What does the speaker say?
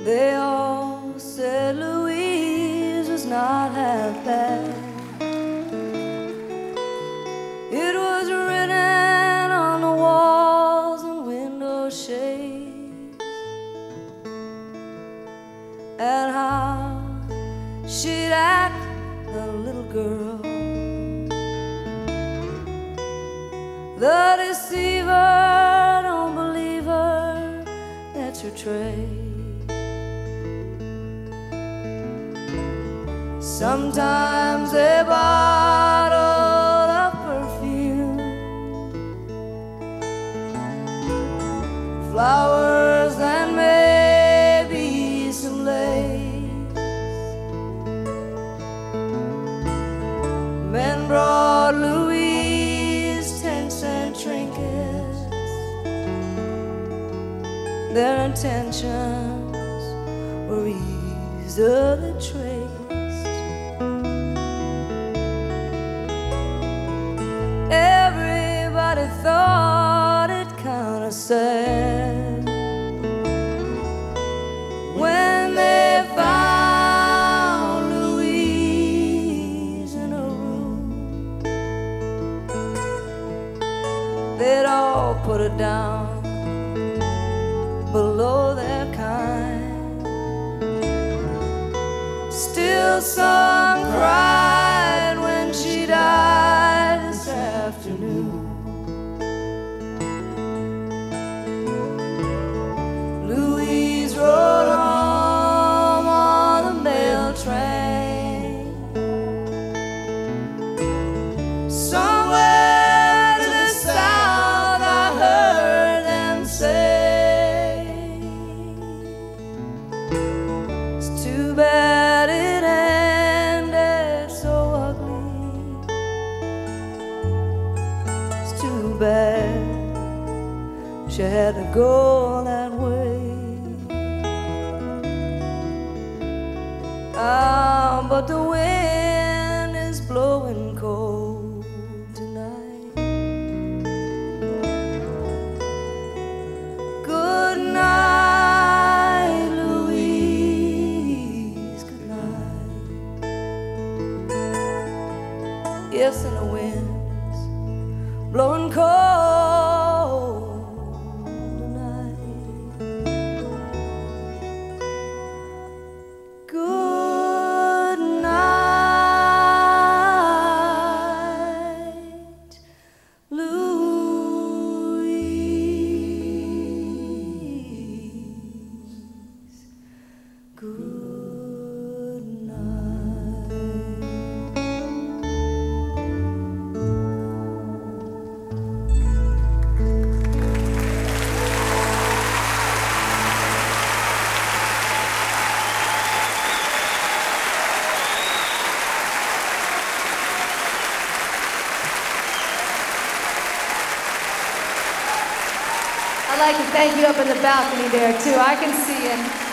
They all said Louise was not half bad. It was written on the walls and window shades, and how she'd act a little girl. The deceiver, don't believe her, that's her trade. Sometimes a bottle of perfume, flowers and maybe some lace. Men brought Louise 10-cent trinkets. Their intentions were easily traced. Everybody thought it kinda sad when they found Louise in a room. They'd all put her down below their kind. Still some cried when she died this afternoon. Louise rode home on the mail train, somewhere to the south, I heard them say. It's too bad it ended so ugly. It's too bad she had to go that way. But the wind is blowing cold tonight. Good night, Louise, good night. Yes, and the wind is blowing cold tonight. Good night, Louise. Good night. I'd like to thank you up in the balcony there, too. I can see you.